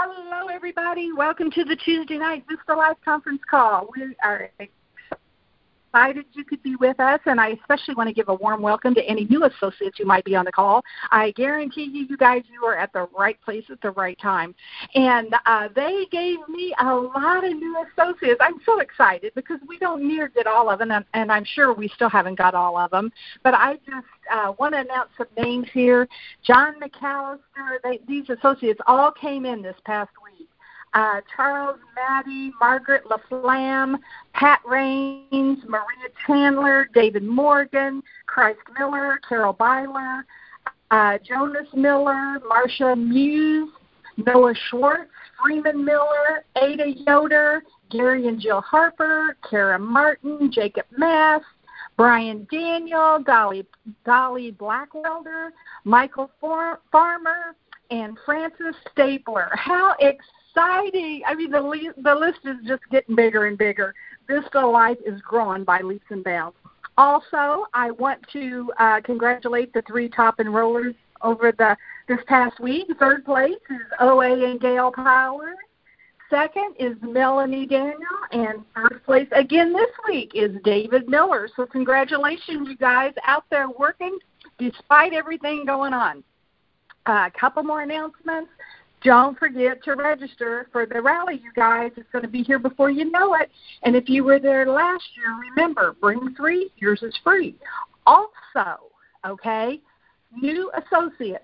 Hello, everybody. Welcome to the Tuesday night Vista Live conference call. We are excited you could be with us, and I especially want to give a warm welcome to any new associates who might be on the call. I guarantee you guys, you are at the right place at the right time. And they gave me a lot of new associates. I'm so excited because we don't near get all of them, and I'm sure we still haven't got all of them. But I just want to announce some names here. John McAllister, these associates all came in this past week. Charles Maddie, Margaret LaFlamme, Pat Raines, Maria Chandler, David Morgan, Christ Miller, Carol Byler, Jonas Miller, Marcia Muse, Noah Schwartz, Freeman Miller, Ada Yoder, Gary and Jill Harper, Kara Martin, Jacob Mass, Brian Daniel, Dolly Blackwelder, Michael Farmer, and Francis Stapler. How exciting! I mean, the list is just getting bigger and bigger. Vista Life is growing by leaps and bounds. Also, I want to congratulate the 3 top enrollers over this past week. Third place is OA and Gail Powers. Second is Melanie Daniel, and first place again this week is David Miller. So congratulations, you guys, out there working despite everything going on. A couple more announcements. Don't forget to register for the rally, you guys. It's going to be here before you know it. And if you were there last year, remember, bring 3. Yours is free. Also, okay, new associates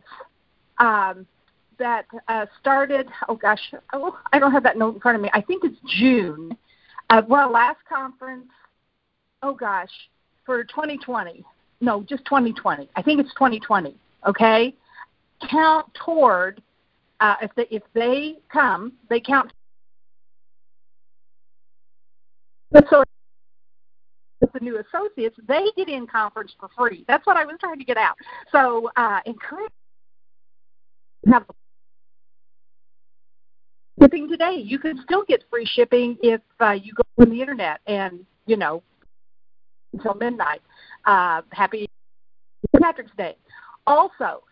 that started, I don't have that note in front of me. I think it's June. Last conference, for 2020. No, just 2020. I think it's 2020, okay? Count toward, if they come, they count. So the new associates, they get in conference for free. That's what I was trying to get out. So encourage have shipping today. You can still get free shipping if you go on the internet and, until midnight. Happy St. Patrick's Day. Also,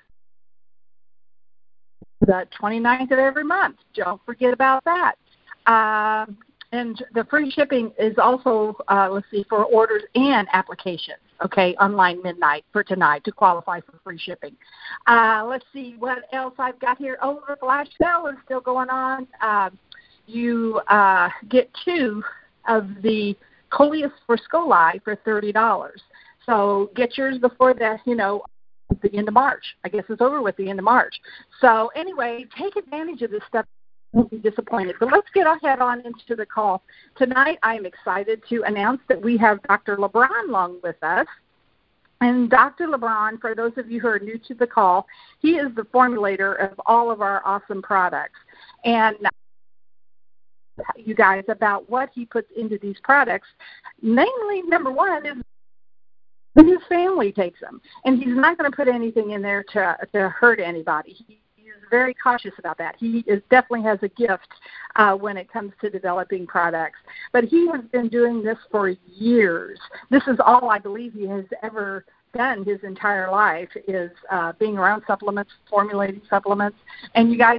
the 29th of every month. Don't forget about that. And the free shipping is also, for orders and applications, okay, online midnight for tonight to qualify for free shipping. Let's see what else I've got here. Oh, the flash sale is still going on. You get 2 of the Coleus for Scoli for $30. So get yours before the end of March. I guess it's over with the end of March. So anyway, take advantage of this stuff. Won't be disappointed. But let's get ahead on into the call. Tonight, I'm excited to announce that we have Dr. LeBron Long with us. And Dr. LeBron, for those of you who are new to the call, he is the formulator of all of our awesome products. And you guys about what he puts into these products, namely, number one is his family takes them. And he's not going to put anything in there to hurt anybody. He is very cautious about that. He definitely has a gift when it comes to developing products. But he has been doing this for years. This is all I believe he has ever done his entire life is being around supplements, formulating supplements. And you guys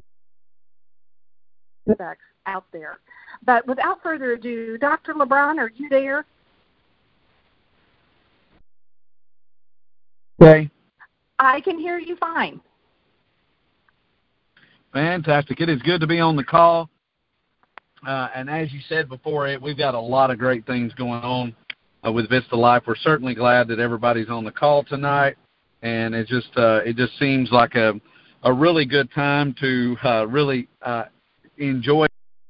out there. But without further ado, Dr. LeBron, are you there? Okay. I can hear you fine. Fantastic. It is good to be on the call. And as you said before, we've got a lot of great things going on with Vista Life. We're certainly glad that everybody's on the call tonight. And it just seems like a really good time to really enjoy.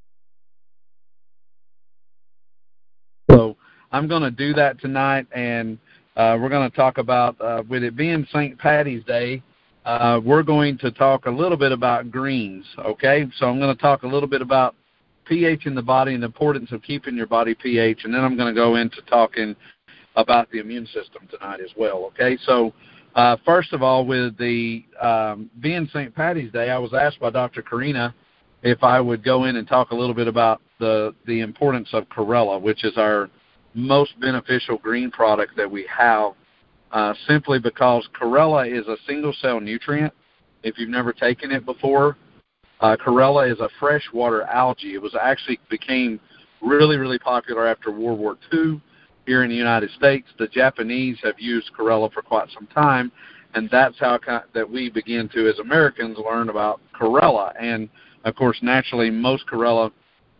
So I'm going to do that tonight, and we're going to talk about, with it being St. Patty's Day, we're going to talk a little bit about greens, okay? So I'm going to talk a little bit about pH in the body and the importance of keeping your body pH, and then I'm going to go into talking about the immune system tonight as well, okay? So first of all, with the being St. Patty's Day, I was asked by Dr. Karina if I would go in and talk a little bit about the importance of Corella, which is our most beneficial green product that we have, simply because Corella is a single-cell nutrient. If you've never taken it before, Chlorella is a freshwater algae. It was actually became really, really popular after World War II here in the United States. The Japanese have used chlorella for quite some time, and that's how that we begin to, as Americans, learn about chlorella. And, of course, naturally, most chlorella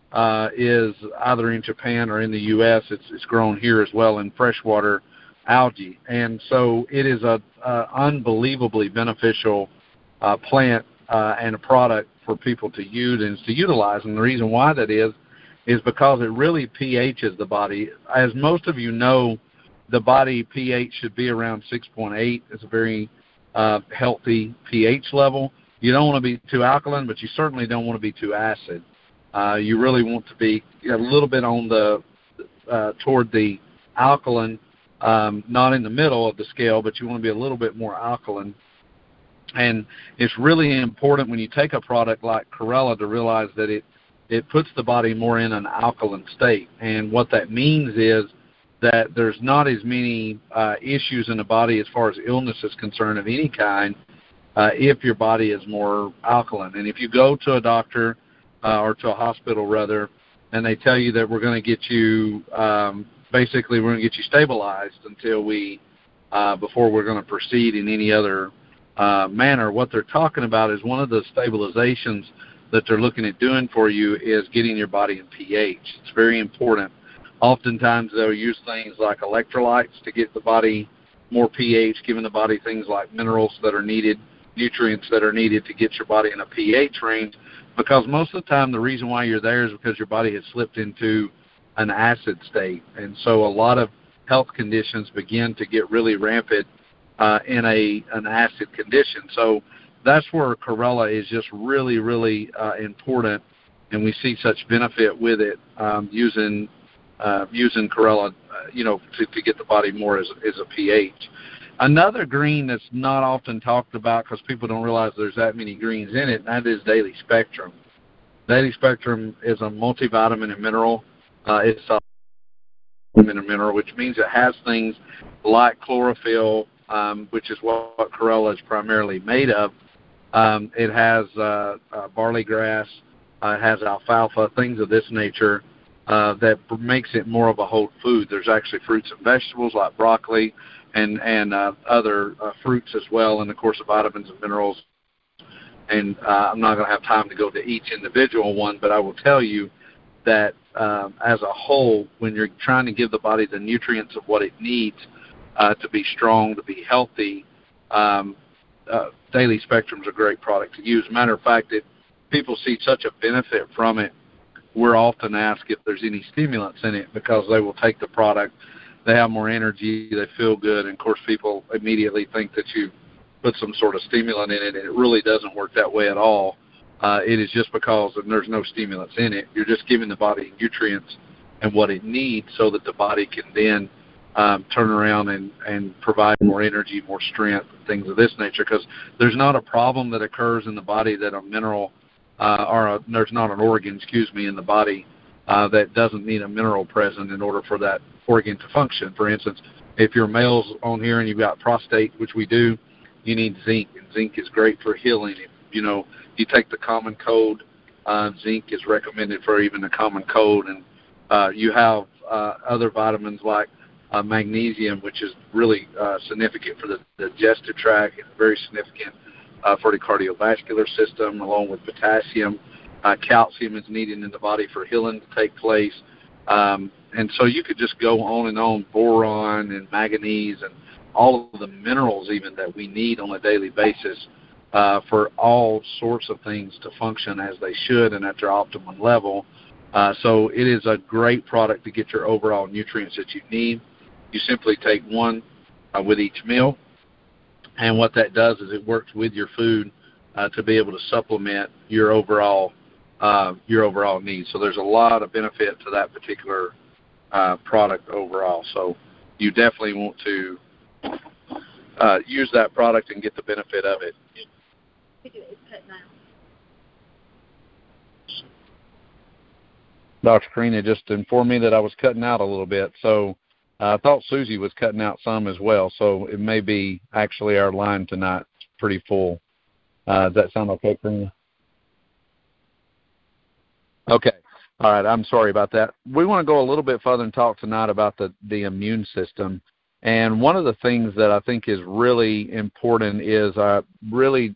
is either in Japan or in the U.S. It's grown here as well in freshwater algae. And so it is a unbelievably beneficial plant and a product for people to use and to utilize. And the reason why that is because it really pHs the body. As most of you know, the body pH should be around 6.8. It's a very healthy pH level. You don't want to be too alkaline, but you certainly don't want to be too acid. You really want to be a little bit on the toward the alkaline, not in the middle of the scale, but you want to be a little bit more alkaline. And it's really important when you take a product like chlorella to realize that it puts the body more in an alkaline state. And what that means is that there's not as many issues in the body as far as illness is concerned of any kind if your body is more alkaline. And if you go to a doctor or to a hospital, rather, and they tell you that we're going to get you, basically we're going to get you stabilized until before we're going to proceed in any other manner, what they're talking about is one of the stabilizations that they're looking at doing for you is getting your body in pH. It's very important. Oftentimes they'll use things like electrolytes to get the body more pH, giving the body things like minerals that are needed, nutrients that are needed to get your body in a pH range, because most of the time the reason why you're there is because your body has slipped into an acid state. And so a lot of health conditions begin to get really rampant in an acid condition. So that's where chlorella is just really, really important, and we see such benefit with it using chlorella, to get the body more as a pH. Another green that's not often talked about because people don't realize there's that many greens in it, and that is Daily Spectrum. Daily Spectrum is a multivitamin and mineral. It's a vitamin and mineral, which means it has things like chlorophyll, which is what chlorella is primarily made of. It has barley grass, it has alfalfa, things of this nature that makes it more of a whole food. There's actually fruits and vegetables like broccoli and other fruits as well, and, of course, the vitamins and minerals. And I'm not going to have time to go to each individual one, but I will tell you that as a whole, when you're trying to give the body the nutrients of what it needs to be strong, to be healthy, Daily Spectrum's a great product to use. Matter of fact, people see such a benefit from it, we're often asked if there's any stimulants in it because they will take the product, they have more energy, they feel good, and, of course, people immediately think that you put some sort of stimulant in it, and it really doesn't work that way at all. It is just because there's no stimulants in it. You're just giving the body nutrients and what it needs so that the body can then turn around and provide more energy, more strength, and things of this nature, because there's not a problem that occurs in the body that a mineral there's not an organ, in the body that doesn't need a mineral present in order for that organ to function. For instance, if your male's on here and you've got prostate, which we do, you need zinc, and zinc is great for healing. You take the common cold, zinc is recommended for even the common cold, and you have other vitamins like magnesium, which is really significant for the digestive tract and very significant for the cardiovascular system, along with potassium. Calcium is needed in the body for healing to take place. And so you could just go on, boron and manganese and all of the minerals even that we need on a daily basis for all sorts of things to function as they should and at their optimum level. So it is a great product to get your overall nutrients that you need. You simply take one with each meal, and what that does is it works with your food to be able to supplement your overall needs. So there's a lot of benefit to that particular product overall. So you definitely want to use that product and get the benefit of it. Dr. Karina just informed me that I was cutting out a little bit, so I thought Susie was cutting out some as well, so it may be actually our line tonight pretty full. Does that sound okay, Karina? Okay. All right. I'm sorry about that. We want to go a little bit further and talk tonight about the immune system. And one of the things that I think is really important is really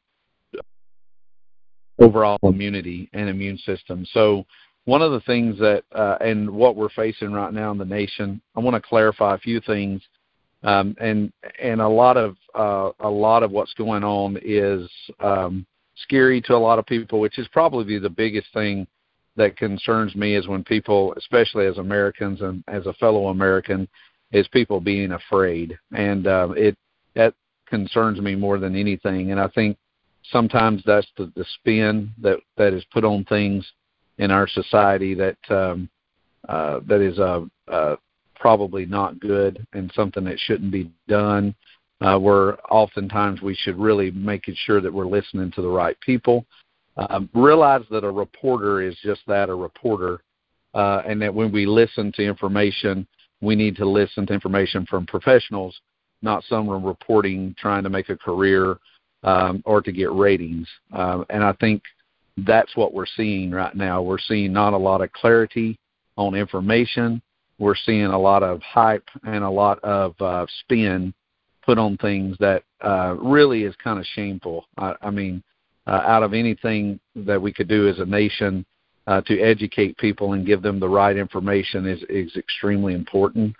overall immunity and immune system. So one of the things that and what we're facing right now in the nation, I want to clarify a few things. And a lot of what's going on is scary to a lot of people, which is probably the biggest thing that concerns me is when people, especially as Americans and as a fellow American, is people being afraid. And that concerns me more than anything. And I think sometimes that's the spin that is put on things in our society that is probably not good and something that shouldn't be done. Where oftentimes we should really make sure that we're listening to the right people. Realize that a reporter is just that, a reporter, and that when we listen to information, we need to listen to information from professionals, not someone reporting trying to make a career or to get ratings. And I think that's what we're seeing right now. We're seeing not a lot of clarity on information. We're seeing a lot of hype and a lot of spin put on things that really is kind of shameful. I mean, out of anything that we could do as a nation to educate people and give them the right information is extremely important.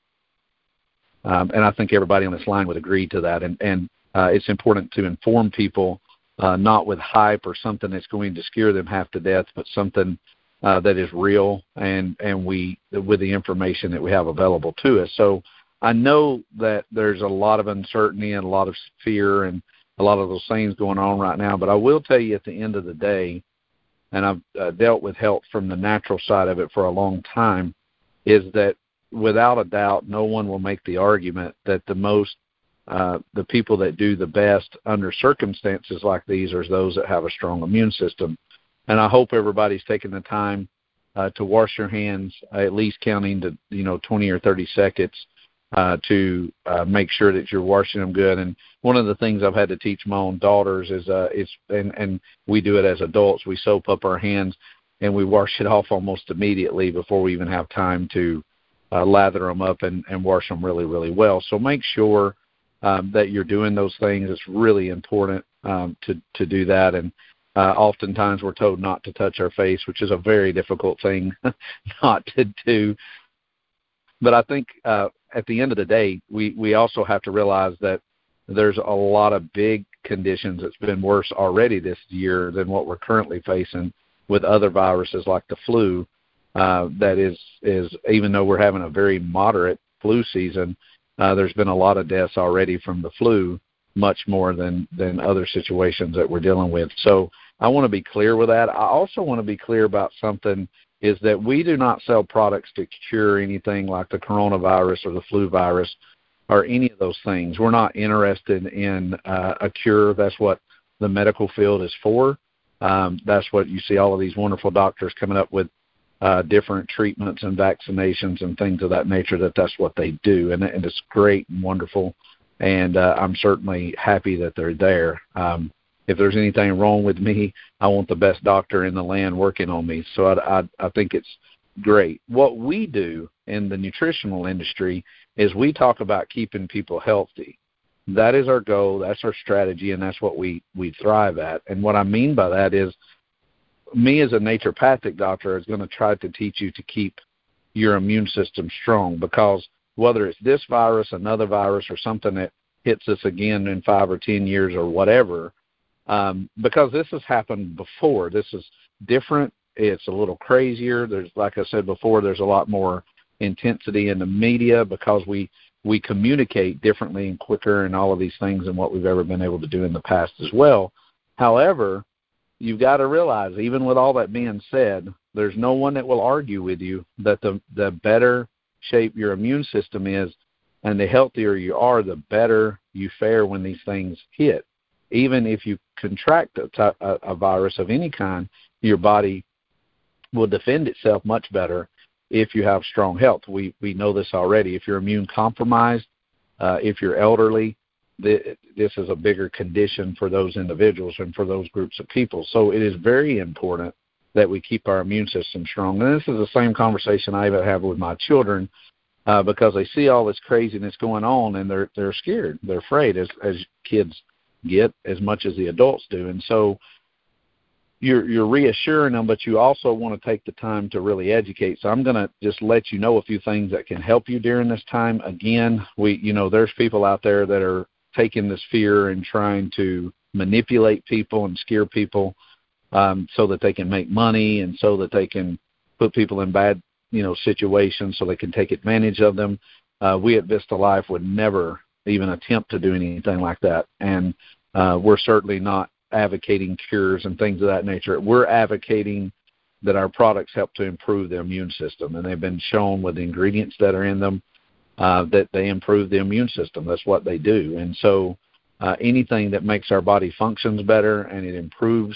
And I think everybody on this line would agree to that. And it's important to inform people, not with hype or something that's going to scare them half to death, but something that is real and we with the information that we have available to us. So I know that there's a lot of uncertainty and a lot of fear and a lot of those things going on right now, but I will tell you at the end of the day, and I've dealt with health from the natural side of it for a long time, is that without a doubt, no one will make the argument that the people that do the best under circumstances like these are those that have a strong immune system. And I hope everybody's taking the time to wash your hands, at least counting to 20 or 30 seconds to make sure that you're washing them good. And one of the things I've had to teach my own daughters is and we do it as adults. We soap up our hands and we wash it off almost immediately before we even have time to lather them up and wash them really, really well. So make sure that you're doing those things. It's really important to do that. And oftentimes we're told not to touch our face, which is a very difficult thing not to do. But I think at the end of the day, we also have to realize that there's a lot of big conditions that's been worse already this year than what we're currently facing with other viruses like the flu. That is even though we're having a very moderate flu season, there's been a lot of deaths already from the flu, much more than other situations that we're dealing with. So I want to be clear with that. I also want to be clear about something is that we do not sell products to cure anything like the coronavirus or the flu virus or any of those things. We're not interested in a cure. That's what the medical field is for. That's what you see all of these wonderful doctors coming up with different treatments and vaccinations and things of that nature, that's what they do. And it's great and wonderful. And I'm certainly happy that they're there. If there's anything wrong with me, I want the best doctor in the land working on me. So I think it's great. What we do in the nutritional industry is we talk about keeping people healthy. That is our goal. That's our strategy, and that's what we thrive at. And what I mean by that is me as a naturopathic doctor is going to try to teach you to keep your immune system strong, because whether it's this virus, another virus, or something that hits us again in 5 or 10 years or whatever, because this has happened before. This is different. It's a little crazier. There's, like I said before, there's a lot more intensity in the media because we communicate differently and quicker and all of these things than what we've ever been able to do in the past as well. However, you've got to realize, even with all that being said, there's no one that will argue with you that the better shape your immune system is and the healthier you are, the better you fare when these things hit. Even if you contract a virus of any kind, your body will defend itself much better if you have strong health. We know this already. If you're immune compromised, if you're elderly, this is a bigger condition for those individuals and for those groups of people. So it is very important that we keep our immune system strong. And this is the same conversation I even have with my children, because they see all this craziness going on, and they're scared. They're afraid, as kids get as much as the adults do. And so you're reassuring them, but you also want to take the time to really educate. So I'm going to just let you know a few things that can help you during this time. Again, there's people out there that are taking this fear and trying to manipulate people and scare people, so that they can make money and so that they can put people in bad, situations so they can take advantage of them. We at Vista Life would never even attempt to do anything like that. And we're certainly not advocating cures and things of that nature. We're advocating that our products help to improve the immune system, and they've been shown with the ingredients that are in them that they improve the immune system. That's what they do. And so anything that makes our body functions better and it improves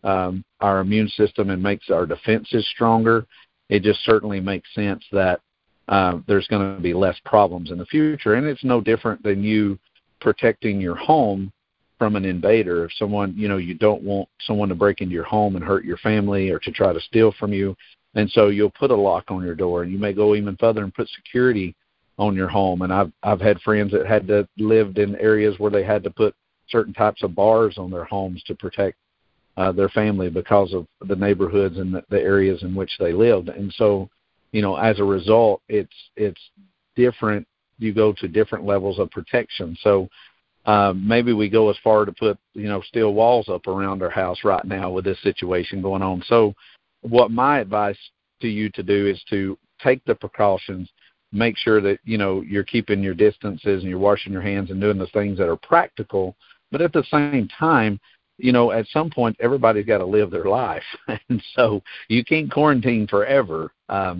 our immune system and makes our defenses stronger, it just certainly makes sense that there's going to be less problems in the future. And it's no different than you protecting your home from an invader. If someone, you don't want someone to break into your home and hurt your family or to try to steal from you, and so you'll put a lock on your door, and you may go even further and put security on your home. And I've had friends that had to lived in areas where they had to put certain types of bars on their homes to protect their family because of the neighborhoods and the areas in which they lived. And so, as a result, it's different. You go to different levels of protection. So maybe we go as far to put, steel walls up around our house right now with this situation going on. So what my advice to you to do is to take the precautions, make sure that, you're keeping your distances and you're washing your hands and doing the things that are practical. But at the same time, at some point, everybody's got to live their life. And so you can't quarantine forever.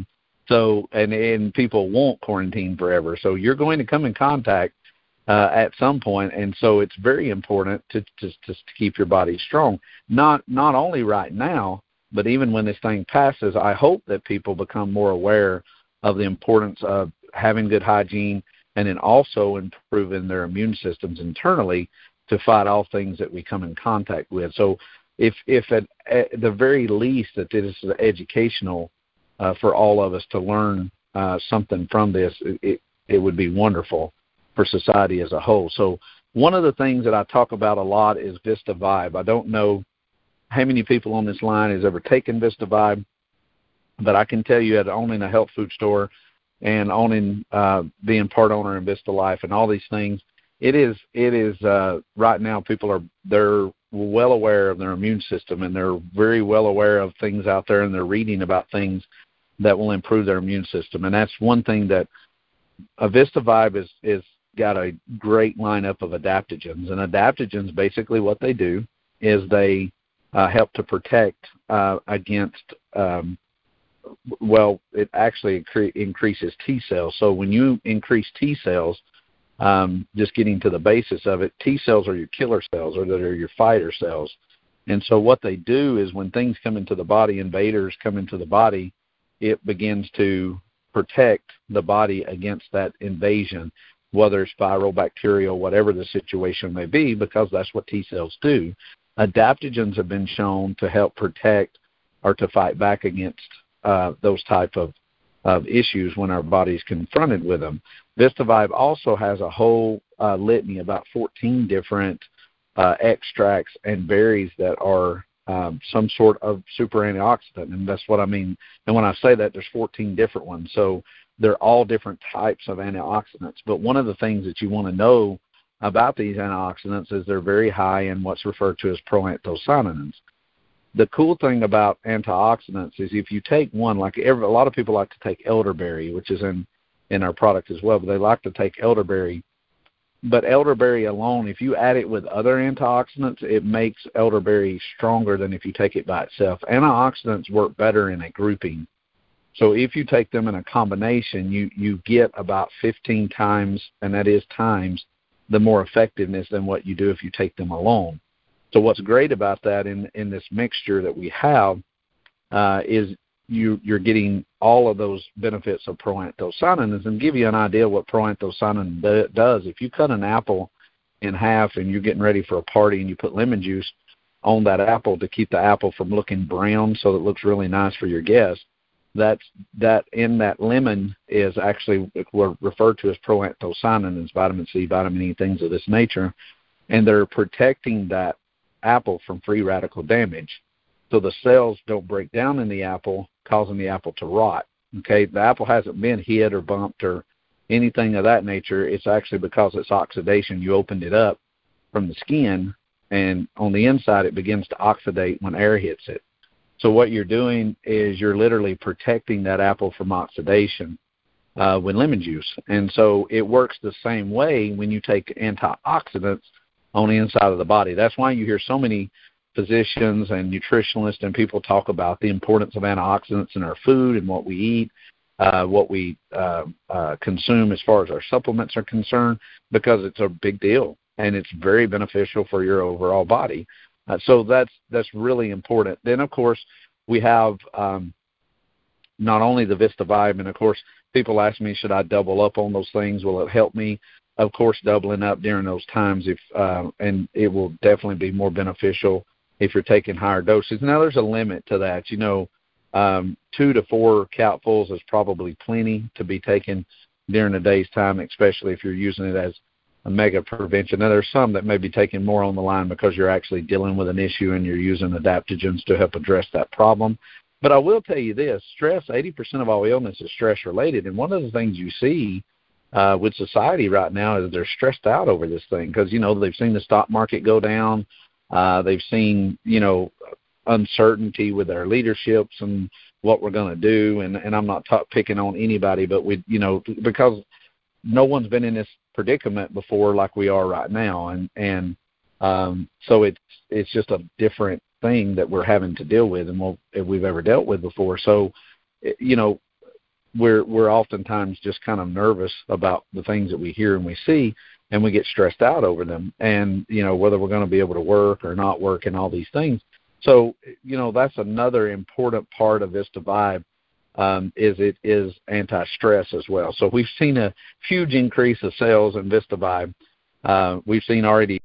And people won't quarantine forever. So you're going to come in contact at some point, and so it's very important to keep your body strong. Not only right now, but even when this thing passes, I hope that people become more aware of the importance of having good hygiene and then also improving their immune systems internally to fight all things that we come in contact with. So if at the very least that this is educational for all of us to learn something from this, it would be wonderful for society as a whole. So one of the things that I talk about a lot is Vista Vibe. I don't know how many people on this line has ever taken Vista Vibe, but I can tell you that owning a health food store and owning being part owner in Vista Life and all these things, it is right now they're well aware of their immune system, and they're very well aware of things out there, and they're reading about things that will improve their immune system. And that's one thing that Vista Vibe is got a great lineup of adaptogens. And adaptogens, basically what they do is they help to protect against, it actually increases T cells. So when you increase T cells, just getting to the basis of it, T cells are your killer cells, or that are your fighter cells. And so what they do is when things come into the body, invaders come into the body, it begins to protect the body against that invasion, whether it's viral, bacterial, whatever the situation may be, because that's what T cells do. Adaptogens have been shown to help protect or to fight back against those type of issues when our body's confronted with them. Vista Vibe also has a whole litany, about 14 different extracts and berries that are some sort of super antioxidant, and that's what I mean. And when I say that, there's 14 different ones. So they're all different types of antioxidants. But one of the things that you want to know about these antioxidants is they're very high in what's referred to as proanthocyanins. The cool thing about antioxidants is if you take one, a lot of people like to take elderberry, which is in our product as well, but they like to take elderberry. But elderberry alone, if you add it with other antioxidants, it makes elderberry stronger than if you take it by itself. Antioxidants work better in a grouping. So if you take them in a combination, you get about 15 times, and that is times, the more effectiveness than what you do if you take them alone. So what's great about that in this mixture that we have is you're getting all of those benefits of proanthocyanins. And give you an idea what proanthocyanin does, if you cut an apple in half and you're getting ready for a party and you put lemon juice, on that apple to keep the apple from looking brown so it looks really nice for your guests. That in that lemon is actually what referred to as proanthocyanins, vitamin C, vitamin E, things of this nature, and they're protecting that apple from free radical damage. So the cells don't break down in the apple, causing the apple to rot. Okay, the apple hasn't been hit or bumped or anything of that nature. It's actually because it's oxidation. You opened it up from the skin, and on the inside it begins to oxidate when air hits it. So what you're doing is you're literally protecting that apple from oxidation with lemon juice. And so it works the same way when you take antioxidants on the inside of the body. That's why you hear so many physicians and nutritionalists and people talk about the importance of antioxidants in our food and what we eat, what we consume as far as our supplements are concerned, because it's a big deal and it's very beneficial for your overall body. So that's really important. Then, of course, we have not only the VistaVibe, and, of course, people ask me, should I double up on those things? Will it help me? Of course, doubling up during those times, and it will definitely be more beneficial if you're taking higher doses. Now, there's a limit to that. 2 to 4 capfuls is probably plenty to be taken during the day's time, especially if you're using it as a mega prevention. Now, there's some that may be taking more on the line because you're actually dealing with an issue and you're using adaptogens to help address that problem. But I will tell you this, stress, 80% of all illness is stress-related. And one of the things you see with society right now is they're stressed out over this thing because, they've seen the stock market go down. They've seen, uncertainty with their leaderships and what we're going to do. And I'm not picking on anybody, but because no one's been in this predicament before like we are right now, and so it's just a different thing that we're having to deal with and we've ever dealt with before. So we're oftentimes just kind of nervous about the things that we hear and we see, and we get stressed out over them, and whether we're going to be able to work or not work and all these things. So that's another important part of VistaVibe. Is it is anti-stress as well. So we've seen a huge increase of sales in VistaVibe. We've seen already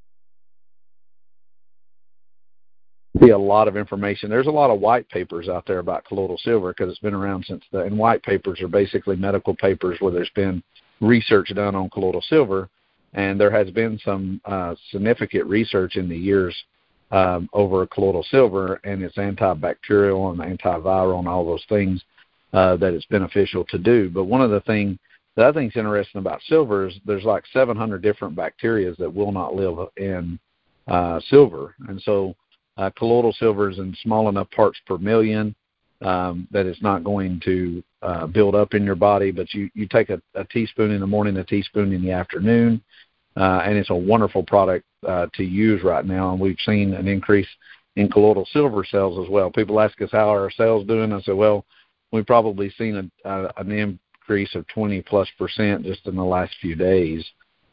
a lot of information. There's a lot of white papers out there about colloidal silver because it's been around and white papers are basically medical papers where there's been research done on colloidal silver, and there has been some significant research in the years over colloidal silver and its antibacterial and antiviral and all those things. That it's beneficial to do. But one of the things that I think is interesting about silver is there's like 700 different bacteria that will not live in silver. And so colloidal silver is in small enough parts per million that it's not going to build up in your body. But you take a teaspoon in the morning, a teaspoon in the afternoon, and it's a wonderful product to use right now. And we've seen an increase in colloidal silver sales as well. People ask us how are our sales doing. I said, well, we've probably seen an increase of 20+% just in the last few days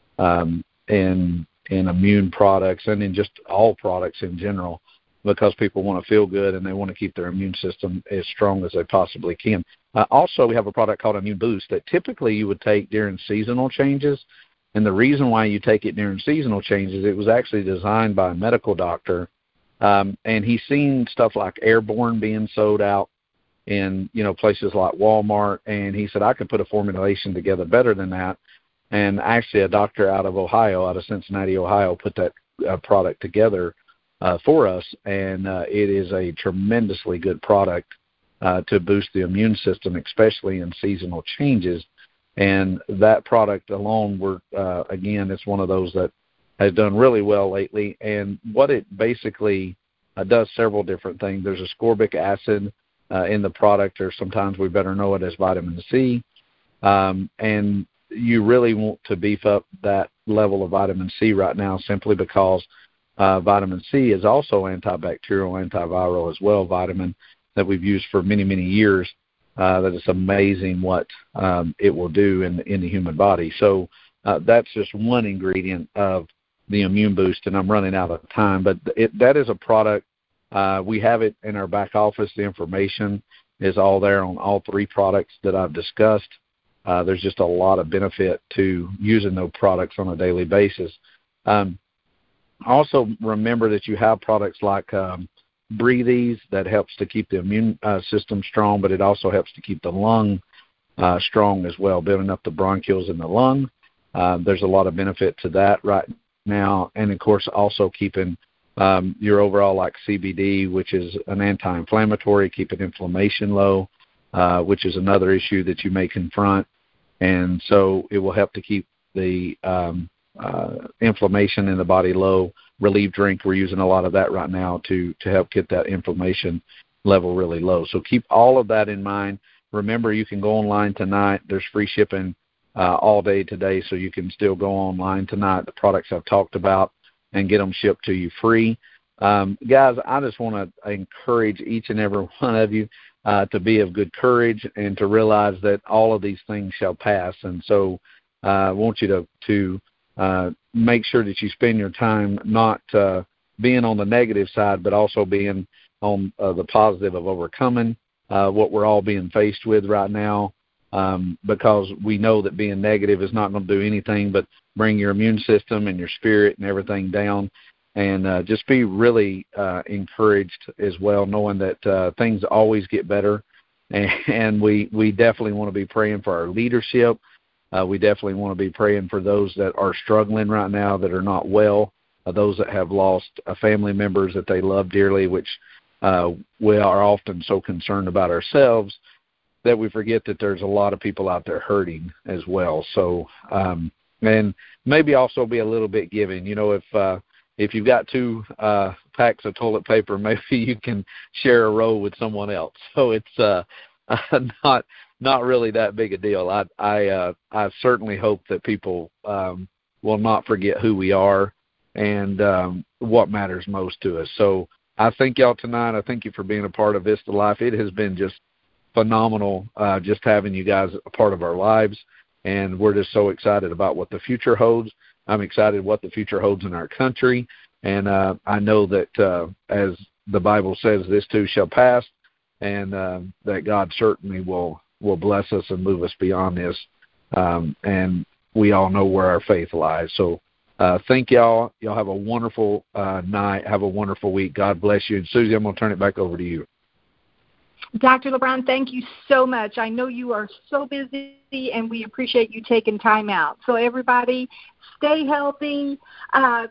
in immune products and in just all products in general, because people want to feel good and they want to keep their immune system as strong as they possibly can. Also, we have a product called Immune Boost that typically you would take during seasonal changes. And the reason why you take it during seasonal changes, it was actually designed by a medical doctor, and he's seen stuff like Airborne being sold out in places like Walmart, and he said I could put a formulation together better than that. And actually a doctor out of Cincinnati, Ohio, put that product together for us, and it is a tremendously good product to boost the immune system, especially in seasonal changes. And that product alone, again, it's one of those that has done really well lately. And what it basically does several different things. There's ascorbic acid in the product, or sometimes we better know it as vitamin C. And you really want to beef up that level of vitamin C right now simply because vitamin C is also antibacterial, antiviral as well, vitamin that we've used for many, many years. That it's amazing what it will do in the human body. So that's just one ingredient of the Immune Boost, and I'm running out of time. But that is a product. We have it in our back office. The information is all there on all three products that I've discussed. There's just a lot of benefit to using those products on a daily basis. Also, remember that you have products like Breathe Ease that helps to keep the immune system strong, but it also helps to keep the lung strong as well, building up the bronchioles in the lung. There's a lot of benefit to that right now, and of course also keeping your overall like CBD, which is an anti-inflammatory, keeping inflammation low, which is another issue that you may confront, and so it will help to keep the inflammation in the body low. Relief Drink, we're using a lot of that right now to help get that inflammation level really low. So keep all of that in mind. Remember, you can go online tonight. There's free shipping all day today, so you can still go online tonight, the products I've talked about, and get them shipped to you free. Guys, I just want to encourage each and every one of you to be of good courage and to realize that all of these things shall pass. And so I want you to make sure that you spend your time not being on the negative side, but also being on the positive of overcoming what we're all being faced with right now, because we know that being negative is not going to do anything but bring your immune system and your spirit and everything down. And just be really encouraged as well, knowing that things always get better. And we definitely want to be praying for our leadership. We definitely want to be praying for those that are struggling right now, that are not well, those that have lost family members that they love dearly, which we are often so concerned about ourselves that we forget that there's a lot of people out there hurting as well. So, and maybe also be a little bit giving. You know, if you've got 2 packs of toilet paper, maybe you can share a roll with someone else. So it's not really that big a deal. I certainly hope that people will not forget who we are and what matters most to us. So I thank y'all tonight. I thank you for being a part of Vista Life. It has been just phenomenal just having you guys a part of our lives, and we're just so excited about what the future holds. I'm excited what the future holds in our country, and I know that as the Bible says, this too shall pass, and that God certainly will bless us and move us beyond this, and we all know where our faith lies. So thank y'all. Y'all have a wonderful night. Have a wonderful week. God bless you. And Susie, I'm going to turn it back over to you. Dr. LeBron, thank you so much. I know you are so busy, and we appreciate you taking time out. So everybody, stay healthy, and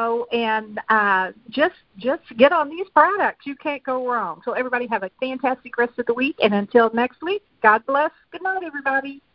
just get on these products. You can't go wrong. So everybody have a fantastic rest of the week, and until next week, God bless. Good night, everybody.